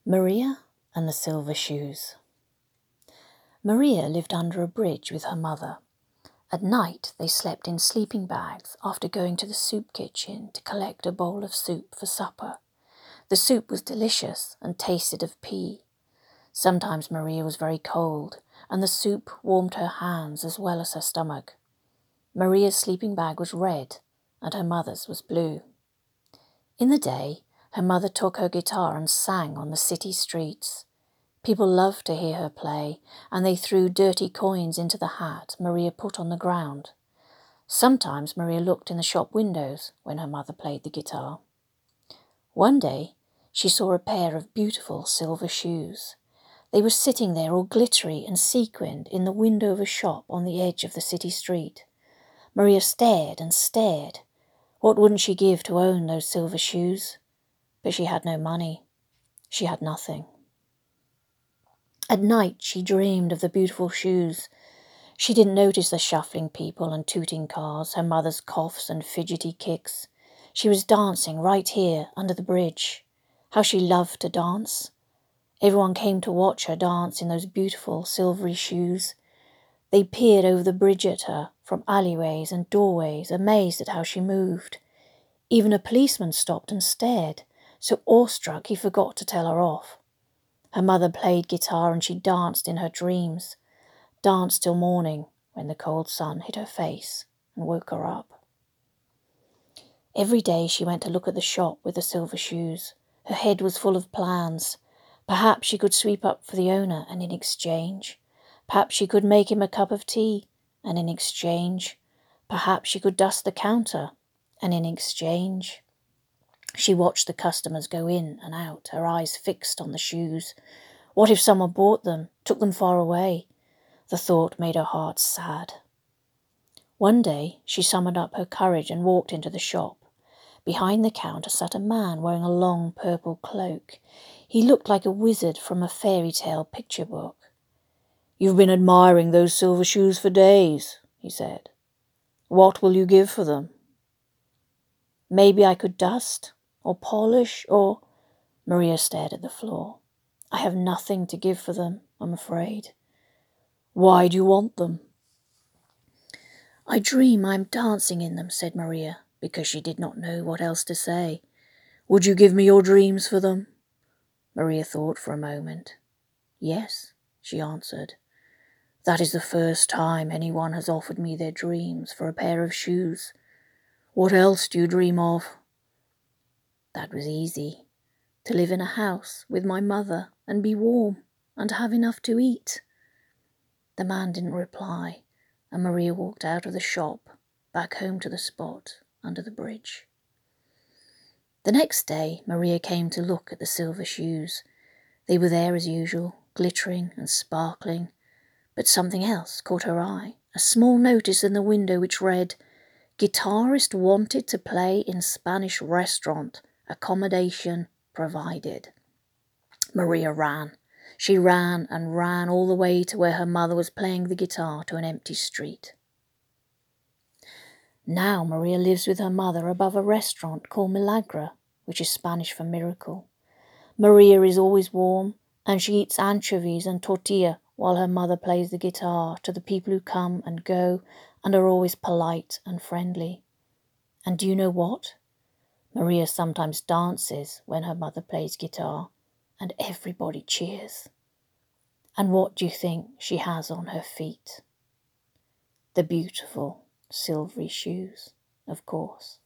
Maria and the Silver Shoes. Maria lived under a bridge with her mother. At night they slept in sleeping bags after going to the soup kitchen to collect a bowl of soup for supper. The soup was delicious and tasted of pea. Sometimes Maria was very cold, and the soup warmed her hands as well as her stomach. Maria's sleeping bag was red, and her mother's was blue. In the day, her mother took her guitar and sang on the city streets. People loved to hear her play, and they threw dirty coins into the hat Maria put on the ground. Sometimes Maria looked in the shop windows when her mother played the guitar. One day, she saw a pair of beautiful silver shoes. They were sitting there all glittery and sequined in the window of a shop on the edge of the city street. Maria stared and stared. What wouldn't she give to own those silver shoes? But she had no money. She had nothing. At night she dreamed of the beautiful shoes. She didn't notice the shuffling people and tooting cars, her mother's coughs and fidgety kicks. She was dancing right here under the bridge. How she loved to dance. Everyone came to watch her dance in those beautiful silvery shoes. They peered over the bridge at her from alleyways and doorways, amazed at how she moved. Even a policeman stopped and stared, so awestruck he forgot to tell her off. Her mother played guitar and she danced in her dreams, danced till morning when the cold sun hit her face and woke her up. Every day she went to look at the shop with the silver shoes. Her head was full of plans. Perhaps she could sweep up for the owner, and in exchange, perhaps she could make him a cup of tea, and in exchange, perhaps she could dust the counter, and in exchange. She watched the customers go in and out, her eyes fixed on the shoes. What if someone bought them, took them far away? The thought made her heart sad. One day she summoned up her courage and walked into the shop. Behind the counter sat a man wearing a long purple cloak. He looked like a wizard from a fairy tale picture book. "You've been admiring those silver shoes for days," he said. "What will you give for them?" "Maybe I could dust or polish or—" Maria stared at the floor. "I have nothing to give for them, I'm afraid." "Why do you want them?" "I dream I'm dancing in them," said Maria, because she did not know what else to say. "Would you give me your dreams for them?" Maria thought for a moment. "Yes," she answered. "That is the first time anyone has offered me their dreams for a pair of shoes. What else do you dream of?" "That was easy. To live in a house with my mother and be warm and have enough to eat." The man didn't reply, and Maria walked out of the shop, back home to the spot under the bridge. The next day, Maria came to look at the silver shoes. They were there as usual, glittering and sparkling, but something else caught her eye, a small notice in the window which read, "Guitarist wanted to play in Spanish restaurant, accommodation provided." Maria ran. She ran and ran all the way to where her mother was playing the guitar to an empty street. Now Maria lives with her mother above a restaurant called Milagra, which is Spanish for miracle. Maria is always warm, and she eats anchovies and tortilla while her mother plays the guitar to the people who come and go and are always polite and friendly. And do you know what? Maria sometimes dances when her mother plays guitar, and everybody cheers. And what do you think she has on her feet? The beautiful silvery shoes, of course.